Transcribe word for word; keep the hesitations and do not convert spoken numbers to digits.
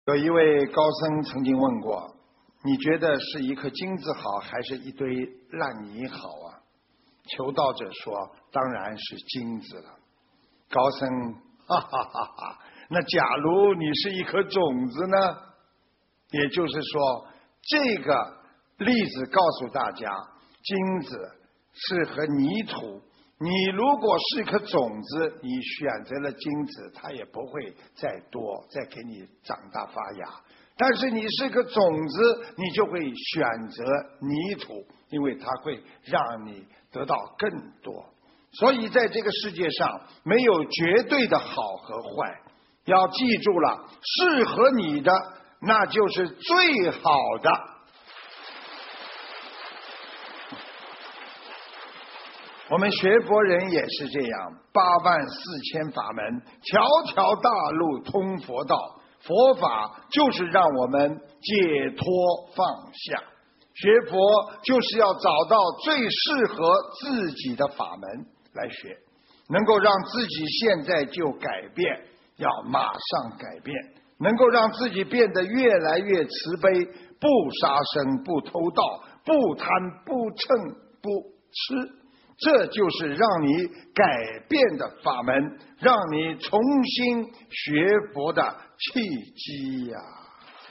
有一位高僧曾经问过，你觉得是一颗金子好，还是一堆烂泥好啊？求道者说，当然是金子了。高僧哈哈哈哈，那假如你是一颗种子呢？也就是说，这个例子告诉大家，金子是和泥土，你如果是颗种子，你选择了金子，它也不会再多，再给你长大发芽。但是你是个种子，你就会选择泥土，因为它会让你得到更多。所以在这个世界上，没有绝对的好和坏，要记住了，适合你的那就是最好的。我们学佛人也是这样，八万四千法门，条条大路通佛道。佛法就是让我们解脱放下，学佛就是要找到最适合自己的法门来学，能够让自己现在就改变，要马上改变，能够让自己变得越来越慈悲，不杀生，不偷盗，不贪，不嗔，不痴，这就是让你改变的法门，让你重新学佛的契机呀。